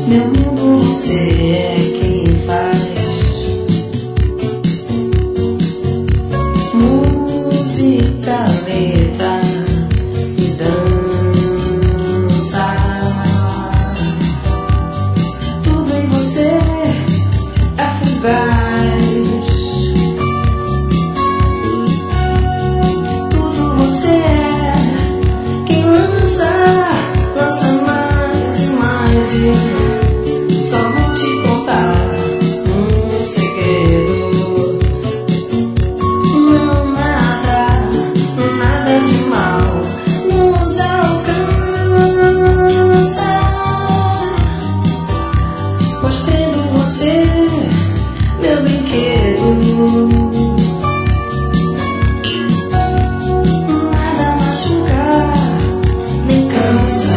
Meu mundo você é quem faz. Música, letra e dança. Tudo em você é fugaz. Tudo você é quem lança mais e mais. E só vou te contar um segredo. Não, nada de mal nos alcança. Pois tendo você, meu brinquedo, nada machuca, nem cansa.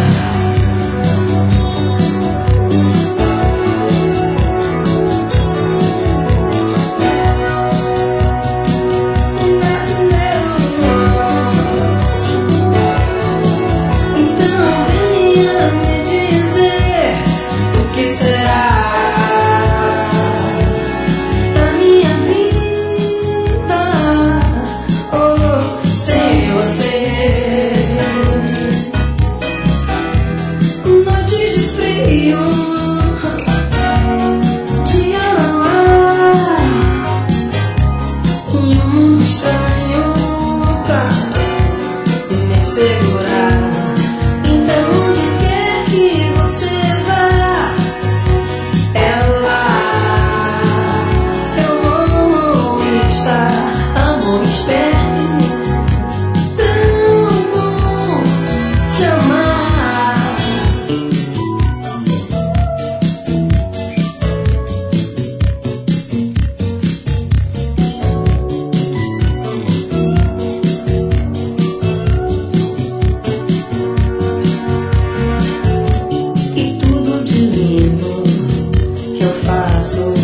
Então venha me dizer o que será da minha vida, oh, sem você. Noites de frio, dia não há, e um mundo estranho pra me segurar. Então onde quer que você vá, é lá eu vou estar. Amor esperto, tão bom te amar. E tudo de lindo que eu faço